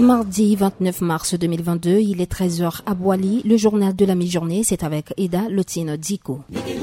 Mardi 29 mars 2022, il est 13h à Boali. Le journal de la mi-journée, c'est avec Eda Lotine Diko.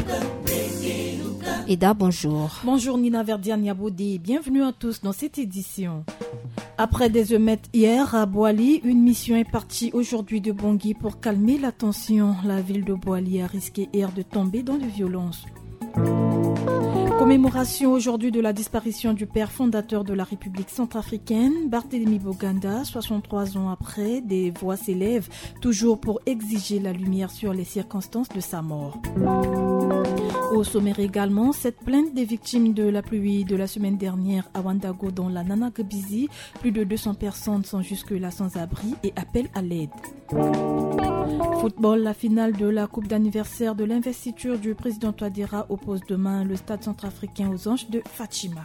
Eda, bonjour. Bonjour Nina Verdiane-Yaboudi, bienvenue à tous dans cette édition. Après des émeutes hier à Boali, une mission est partie aujourd'hui de Bangui pour calmer la tension. La ville de Boali a risqué hier de tomber dans les violences. Commémoration aujourd'hui de la disparition du père fondateur de la République centrafricaine, Barthélemy Boganda, 63 ans après, des voix s'élèvent, toujours pour exiger la lumière sur les circonstances de sa mort. Au sommaire également, cette plainte des victimes de la pluie de la semaine dernière à Ouagadougou dans la Nanagobizi, plus de 200 personnes sont jusque-là sans abri et appellent à l'aide. Football, la finale de la coupe d'anniversaire de l'investiture du président Touadéra oppose demain le stade centrafricain aux Anges de Fatima.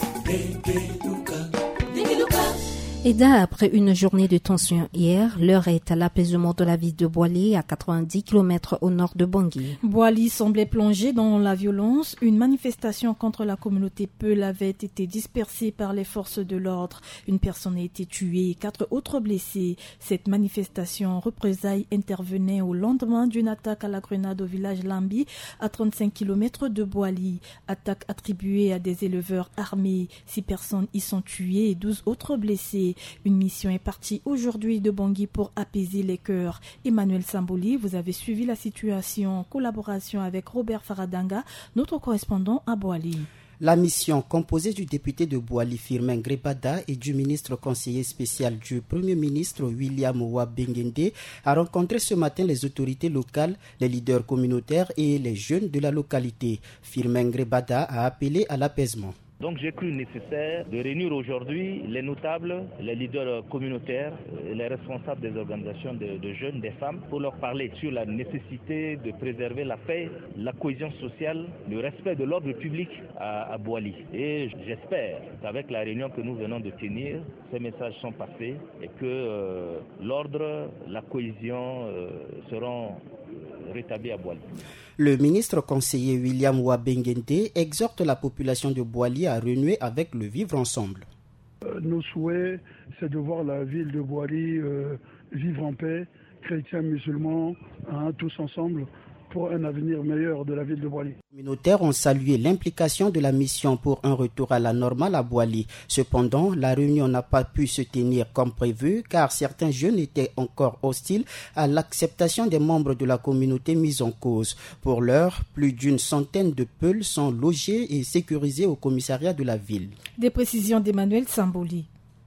Eda, après une journée de tension hier, l'heure est à l'apaisement de la ville de Boali, à 90 km au nord de Bangui. Boali semblait plongé dans la violence. Une manifestation contre la communauté Peul avait été dispersée par les forces de l'ordre. Une personne a été tuée et 4 autres blessés. Cette manifestation en représailles intervenait au lendemain d'une attaque à la grenade au village Lambi, à 35 km de Boali. Attaque attribuée à des éleveurs armés. 6 personnes y sont tuées et 12 autres blessés. Une mission est partie aujourd'hui de Bangui pour apaiser les cœurs. Emmanuel Samboli, vous avez suivi la situation en collaboration avec Robert Faradanga, notre correspondant à Boali. La mission, composée du député de Boali Firmin Grebada et du ministre conseiller spécial du Premier ministre William Ouabengende, a rencontré ce matin les autorités locales, les leaders communautaires et les jeunes de la localité. Firmin Grebada a appelé à l'apaisement. Donc j'ai cru nécessaire de réunir aujourd'hui les notables, les leaders communautaires, les responsables des organisations de jeunes, des femmes, pour leur parler sur la nécessité de préserver la paix, la cohésion sociale, le respect de l'ordre public à Boali. Et j'espère qu'avec la réunion que nous venons de tenir, ces messages sont passés et que l'ordre, la cohésion seront rétablis à Boali. Le ministre conseiller William Ouabengende exhorte la population de Boali à renouer avec le vivre ensemble. Nos souhaits, c'est de voir la ville de Boali vivre en paix, chrétiens, musulmans, tous ensemble, pour un avenir meilleur de la ville de Boali. Les communautaires ont salué l'implication de la mission pour un retour à la normale à Boali. Cependant, la réunion n'a pas pu se tenir comme prévu car certains jeunes étaient encore hostiles à l'acceptation des membres de la communauté mise en cause. Pour l'heure, plus d'une centaine de Peuls sont logés et sécurisés au commissariat de la ville. Des précisions d'Emmanuel Samboli.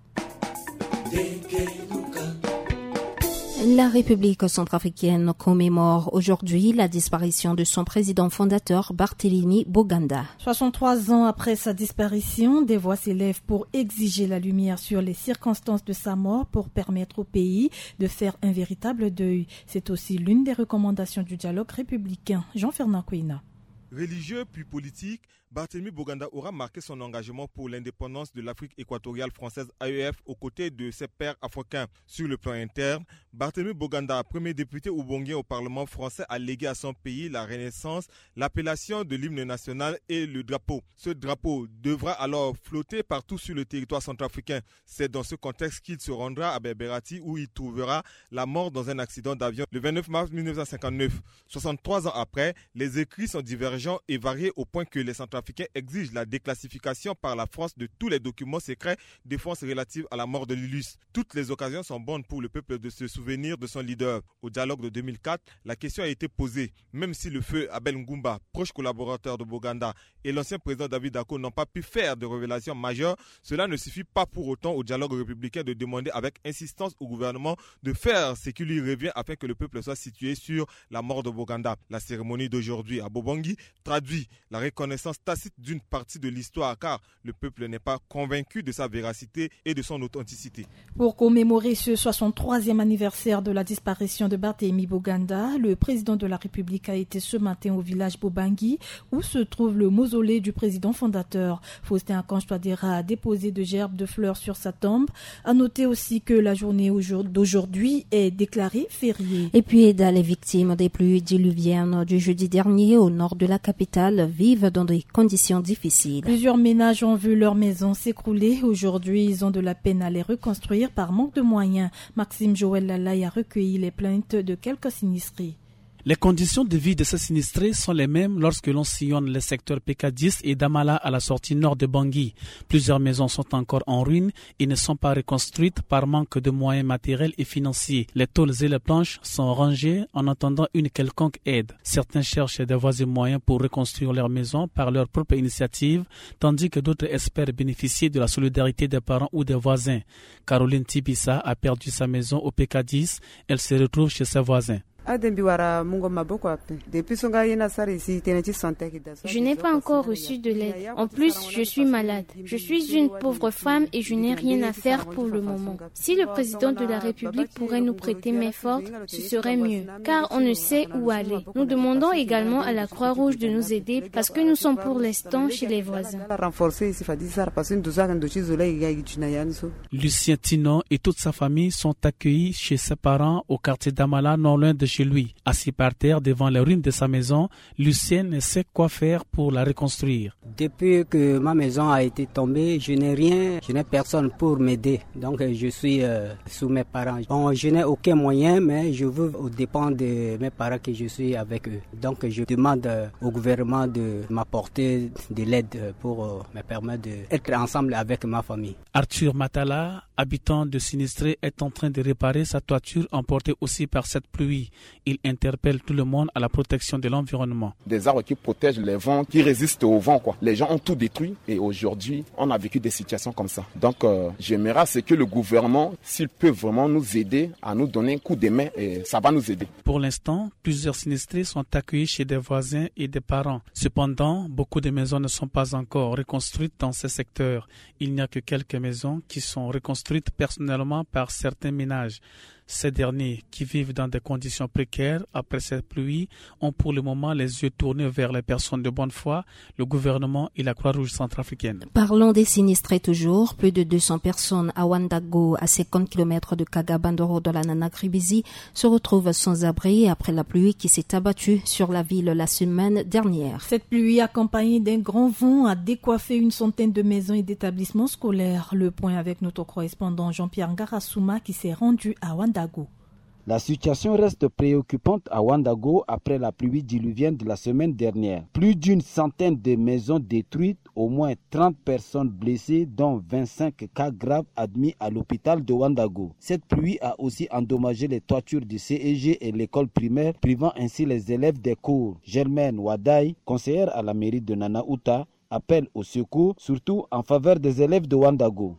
La République centrafricaine commémore aujourd'hui la disparition de son président fondateur Barthélemy Boganda. 63 ans après sa disparition, des voix s'élèvent pour exiger la lumière sur les circonstances de sa mort pour permettre au pays de faire un véritable deuil. C'est aussi l'une des recommandations du dialogue républicain. Jean-Fernand Kouina. Religieux puis politique, Barthélemy Boganda aura marqué son engagement pour l'indépendance de l'Afrique équatoriale française AEF aux côtés de ses pairs africains. Sur le plan interne, Barthélemy Boganda, premier député oubongien au Parlement français, a légué à son pays la renaissance, l'appellation de l'hymne national et le drapeau. Ce drapeau devra alors flotter partout sur le territoire centrafricain. C'est dans ce contexte qu'il se rendra à Berberati où il trouvera la mort dans un accident d'avion le 29 mars 1959. 63 ans après, les écrits sont divergents et variés au point que les Centrafricains exigent la déclassification par la France de tous les documents secrets défense relative à la mort de l'illustre. Toutes les occasions sont bonnes pour le peuple de se souvenir de son leader. Au dialogue de 2004, la question a été posée. Même si le feu Abel Ngumba, proche collaborateur de Boganda, et l'ancien président David Dacko n'ont pas pu faire de révélations majeures, cela ne suffit pas pour autant au dialogue républicain de demander avec insistance au gouvernement de faire ce qui lui revient afin que le peuple soit situé sur la mort de Boganda. La cérémonie d'aujourd'hui à Bobangui traduit la reconnaissance tacite d'une partie de l'histoire car le peuple n'est pas convaincu de sa véracité et de son authenticité. Pour commémorer ce 63e anniversaire de la disparition de Barthélemy Boganda, le président de la République a été ce matin au village Bobangui où se trouve le mausolée du président fondateur. Faustin Archange Touadéra a déposé de gerbes de fleurs sur sa tombe. À noter aussi que la journée d'aujourd'hui est déclarée fériée. Et puis les victimes des pluies diluviennes du jeudi dernier au nord de la capitale vivent dans des conditions conditions difficiles. Plusieurs ménages ont vu leur maison s'écrouler. Aujourd'hui, ils ont de la peine à les reconstruire par manque de moyens. Maxime Joël Lalaye a recueilli les plaintes de quelques sinistrés. Les conditions de vie de ces sinistrés sont les mêmes lorsque l'on sillonne les secteurs Pécadis et Damala à la sortie nord de Bangui. Plusieurs maisons sont encore en ruine et ne sont pas reconstruites par manque de moyens matériels et financiers. Les tôles et les planches sont rangées en attendant une quelconque aide. Certains cherchent des voies et moyens pour reconstruire leurs maisons par leur propre initiative, tandis que d'autres espèrent bénéficier de la solidarité des parents ou des voisins. Caroline Tibissa a perdu sa maison au Pécadis. Elle se retrouve chez ses voisins. Je n'ai pas encore reçu de l'aide. En plus, je suis malade. Je suis une pauvre femme et je n'ai rien à faire pour le moment. Si le président de la République pourrait nous prêter main forte, ce serait mieux, car on ne sait où aller. Nous demandons également à la Croix-Rouge de nous aider parce que nous sommes pour l'instant chez les voisins. Lucien Tinon et toute sa famille sont accueillis chez ses parents au quartier d'Amala, non loin de chez lui. Assis par terre devant les ruines de sa maison, Lucien ne sait quoi faire pour la reconstruire. Depuis que ma maison a été tombée, je n'ai rien, je n'ai personne pour m'aider. Donc je suis sous mes parents. Bon, je n'ai aucun moyen, mais je veux au dépend de mes parents que je suis avec eux. Donc je demande au gouvernement de m'apporter de l'aide pour me permettre d'être ensemble avec ma famille. Arthur Matala, habitant de Sinistré, est en train de réparer sa toiture emportée aussi par cette pluie. Il interpelle tout le monde à la protection de l'environnement. Des arbres qui protègent les vents, qui résistent au vent, quoi. Les gens ont tout détruit et aujourd'hui, on a vécu des situations comme ça. Donc, j'aimerais à ce que le gouvernement, s'il peut vraiment nous aider, à nous donner un coup de main, et ça va nous aider. Pour l'instant, plusieurs sinistrés sont accueillis chez des voisins et des parents. Cependant, beaucoup de maisons ne sont pas encore reconstruites dans ces secteurs. Il n'y a que quelques maisons qui sont reconstruites personnellement par certains ménages. Ces derniers, qui vivent dans des conditions précaires après cette pluie, ont pour le moment les yeux tournés vers les personnes de bonne foi, le gouvernement et la Croix-Rouge centrafricaine. Parlons des sinistrés toujours. Plus de 200 personnes à Ouandago, à 50 km de Kagabandoro dans la Nanacribizi, se retrouvent sans abri après la pluie qui s'est abattue sur la ville la semaine dernière. Cette pluie accompagnée d'un grand vent a décoiffé une centaine de maisons et d'établissements scolaires. Le point avec notre correspondant Jean-Pierre Ngarasouma qui s'est rendu à Ouandago. La situation reste préoccupante à Ouandago après la pluie diluvienne de la semaine dernière. Plus d'une centaine de maisons détruites, au moins 30 personnes blessées, dont 25 cas graves admis à l'hôpital de Ouandago. Cette pluie a aussi endommagé les toitures du CEG et l'école primaire, privant ainsi les élèves des cours. Germaine Wadaï, conseillère à la mairie de Nanaouta, appelle au secours, surtout en faveur des élèves de Ouandago.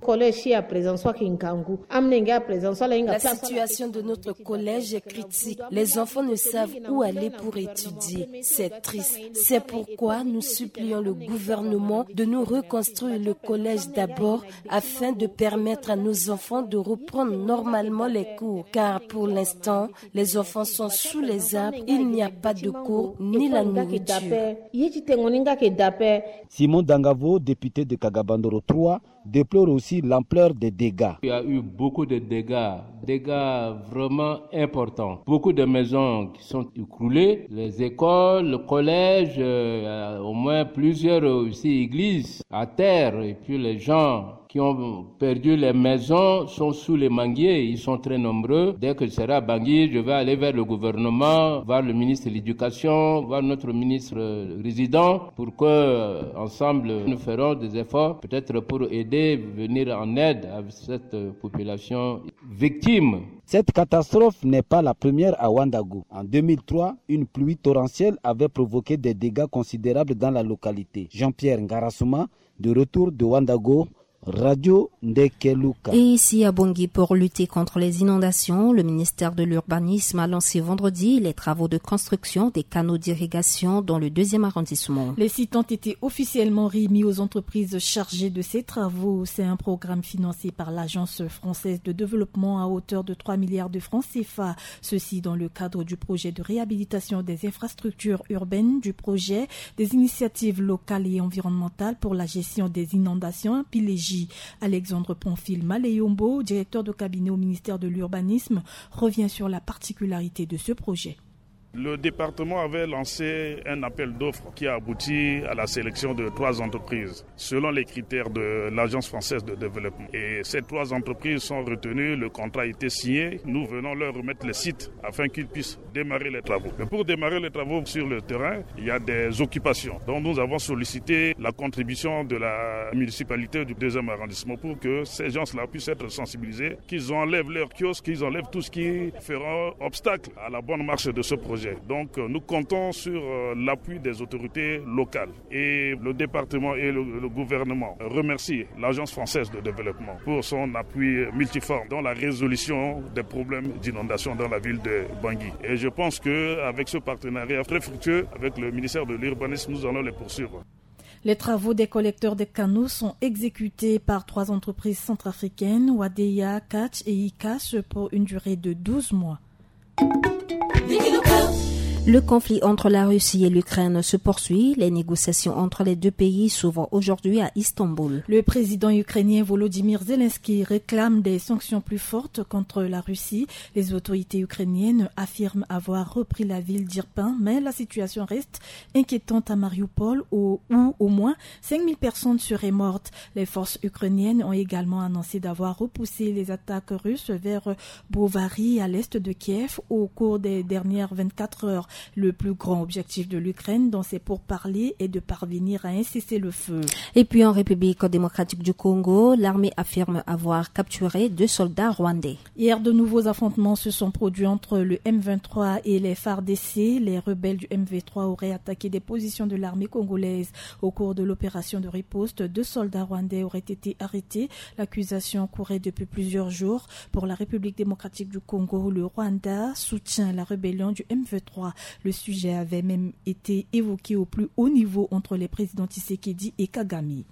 La situation de notre collège est critique. Les enfants ne savent où aller pour étudier. C'est triste. C'est pourquoi nous supplions le gouvernement de nous reconstruire le collège d'abord afin de permettre à nos enfants de reprendre normalement les cours. Car pour l'instant, les enfants sont sous les arbres. Il n'y a pas de cours ni la nourriture. Simon Dangavo, député de Kagabandoro 3, déplore aussi l'ampleur des dégâts. Il y a eu beaucoup de dégâts vraiment importants. Beaucoup de maisons qui sont écroulées, les écoles, le collège, au moins plusieurs aussi églises à terre. Et puis les gens qui ont perdu les maisons sont sous les manguiers, ils sont très nombreux. Dès que je serai à Bangui, je vais aller vers le gouvernement, voir le ministre de l'Éducation, voir notre ministre résident pour que ensemble nous ferons des efforts peut-être pour aider, venir en aide à cette population victime. Cette catastrophe n'est pas la première à Ouandago. En 2003, une pluie torrentielle avait provoqué des dégâts considérables dans la localité. Jean-Pierre Ngarasouma, de retour de Ouandago, Radio Ndekeluka. Et ici à Bangui, pour lutter contre les inondations, le ministère de l'Urbanisme a lancé vendredi les travaux de construction des canaux d'irrigation dans le 2e arrondissement. Les sites ont été officiellement remis aux entreprises chargées de ces travaux. C'est un programme financé par l'Agence française de développement à hauteur de 3 milliards de francs CFA. Ceci dans le cadre du projet de réhabilitation des infrastructures urbaines, du projet des initiatives locales et environnementales pour la gestion des inondations à Pilégi. Alexandre Ponfil Maleyombo, directeur de cabinet au ministère de l'Urbanisme, revient sur la particularité de ce projet. Le département avait lancé un appel d'offres qui a abouti à la sélection de 3 entreprises selon les critères de l'Agence française de développement. Et ces 3 entreprises sont retenues, le contrat a été signé. Nous venons leur remettre les sites afin qu'ils puissent démarrer les travaux. Mais pour démarrer les travaux sur le terrain, il y a des occupations. Donc nous avons sollicité la contribution de la municipalité du 2e arrondissement pour que ces gens-là puissent être sensibilisés, qu'ils enlèvent leurs kiosques, qu'ils enlèvent tout ce qui fera obstacle à la bonne marche de ce projet. Donc nous comptons sur l'appui des autorités locales et le département et le gouvernement remercient l'Agence française de développement pour son appui multiforme dans la résolution des problèmes d'inondation dans la ville de Bangui. Et je pense qu'avec ce partenariat très fructueux avec le ministère de l'Urbanisme, nous allons les poursuivre. Les travaux des collecteurs de canaux sont exécutés par 3 entreprises centrafricaines, Wadeya, Catch et Ikash, pour une durée de 12 mois. Le conflit entre la Russie et l'Ukraine se poursuit. Les négociations entre les deux pays s'ouvrent aujourd'hui à Istanbul. Le président ukrainien Volodymyr Zelensky réclame des sanctions plus fortes contre la Russie. Les autorités ukrainiennes affirment avoir repris la ville d'Irpin, mais la situation reste inquiétante à Mariupol où au moins 5000 personnes seraient mortes. Les forces ukrainiennes ont également annoncé d'avoir repoussé les attaques russes vers Brovary à l'est de Kiev au cours des dernières 24 heures. Le plus grand objectif de l'Ukraine dans ces pourparlers est de parvenir à un cessez-le-feu. Et puis en République démocratique du Congo, l'armée affirme avoir capturé 2 soldats rwandais. Hier, de nouveaux affrontements se sont produits entre le M23 et les FARDC. Les rebelles du M23 auraient attaqué des positions de l'armée congolaise. Au cours de l'opération de riposte, 2 soldats rwandais auraient été arrêtés. L'accusation courait depuis plusieurs jours. Pour la République démocratique du Congo, le Rwanda soutient la rébellion du M23. Le sujet avait même été évoqué au plus haut niveau entre les présidents Tshisekedi et Kagame.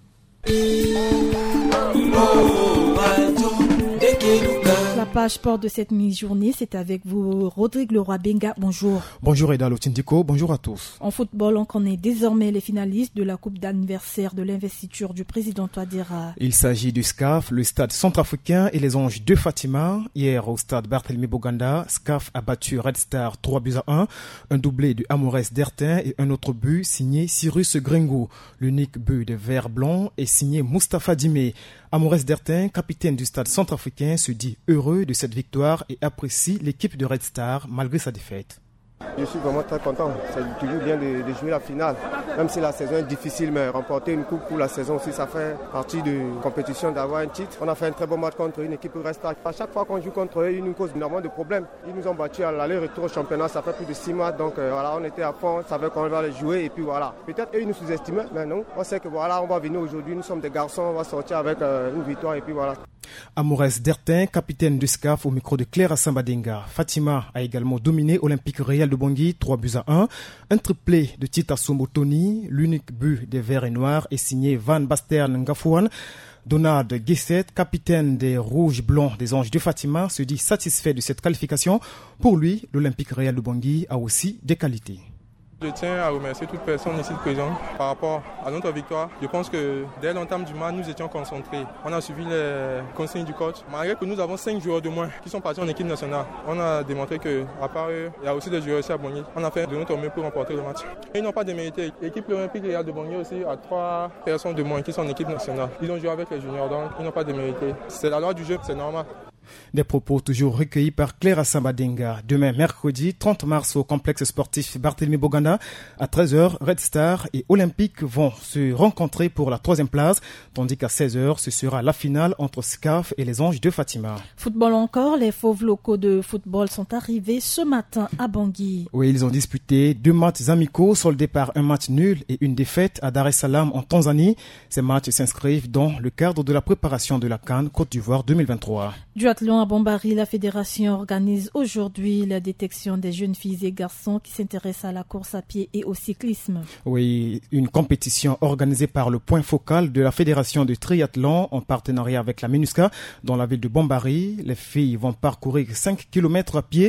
La page sport de cette mi-journée, c'est avec vous, Rodrigue Leroy-Benga. Bonjour. Bonjour Eda Lotindiko, bonjour à tous. En football, on connaît désormais les finalistes de la coupe d'anniversaire de l'investiture du président Touadéra. Il s'agit du SCAF, le stade centrafricain et les Anges de Fatima. Hier au stade Barthélemy Boganda, SCAF a battu Red Star 3-1, un doublé de Amores Dertin et un autre but signé Cyrus Gringo. L'unique but des Verts Blancs est signé Mustapha Dimé. Amores Dertin, capitaine du stade centrafricain, se dit heureux de cette victoire et apprécie l'équipe de Red Star malgré sa défaite. Je suis vraiment très content. C'est toujours bien de jouer la finale. Même si la saison est difficile, mais remporter une coupe pour la saison aussi, ça fait partie de la compétition d'avoir un titre. On a fait un très bon match contre une équipe Red Star. À chaque fois qu'on joue contre eux, ils nous causent énormément de problèmes. Ils nous ont battus à l'aller-retour au championnat, ça fait plus de 6 mois. Donc voilà, on était à fond, on savait qu'on va les jouer et puis voilà. Peut-être eux, ils nous sous-estimaient, mais non. On sait que voilà, on va venir aujourd'hui, nous sommes des garçons, on va sortir avec une victoire et puis voilà. Amores Dertin, capitaine du SCAF au micro de Claire Sambadinga. Fatima a également dominé Olympique Real de Bangui 3-1. Un triplé de Tita Somotoni. L'unique but des Verts et Noirs est signé Van Basten Ngafouane. Donald Guesset, capitaine des Rouges Blancs des Anges de Fatima, se dit satisfait de cette qualification. Pour lui, l'Olympique Real de Bangui a aussi des qualités. Je tiens à remercier toute personne ici présente par rapport à notre victoire. Je pense que dès l'entame du match, nous étions concentrés. On a suivi les consignes du coach. Malgré que nous avons 5 joueurs de moins qui sont partis en équipe nationale, on a démontré qu'à part eux, il y a aussi des joueurs ici à Bangui. On a fait de notre mieux pour remporter le match. Et ils n'ont pas démérité. L'équipe olympique Real de Bangui aussi a 3 personnes de moins qui sont en équipe nationale. Ils ont joué avec les juniors, donc ils n'ont pas démérité. C'est la loi du jeu, c'est normal. Des propos toujours recueillis par Claire Sambadinga. Demain, mercredi 30 mars, au complexe sportif Barthélemy Boganda, à 13h, Red Star et Olympique vont se rencontrer pour la 3e place, tandis qu'à 16h, ce sera la finale entre SCAF et les Anges de Fatima. Football encore, les fauves locaux de football sont arrivés ce matin à Bangui. Oui, ils ont disputé 2 matchs amicaux, soldés par un match nul et une défaite à Dar es Salaam en Tanzanie. Ces matchs s'inscrivent dans le cadre de la préparation de la CAN Côte d'Ivoire 2023. Duathlon à Bambari, la fédération organise aujourd'hui la détection des jeunes filles et garçons qui s'intéressent à la course à pied et au cyclisme. Oui, une compétition organisée par le point focal de la fédération de triathlon en partenariat avec la MINUSCA dans la ville de Bambari. Les filles vont parcourir 5 km à pied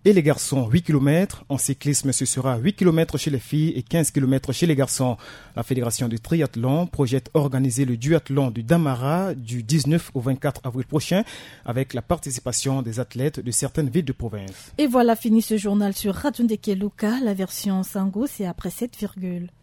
et les garçons 8 km. En cyclisme, ce sera 8 km chez les filles et 15 km chez les garçons. La Fédération de triathlon projette organiser le duathlon du Damara du 19 au 24 avril prochain avec la participation des athlètes de certaines villes de province. Et voilà fini ce journal sur Radio Ndeke Luka. La version Sango, c'est après 7,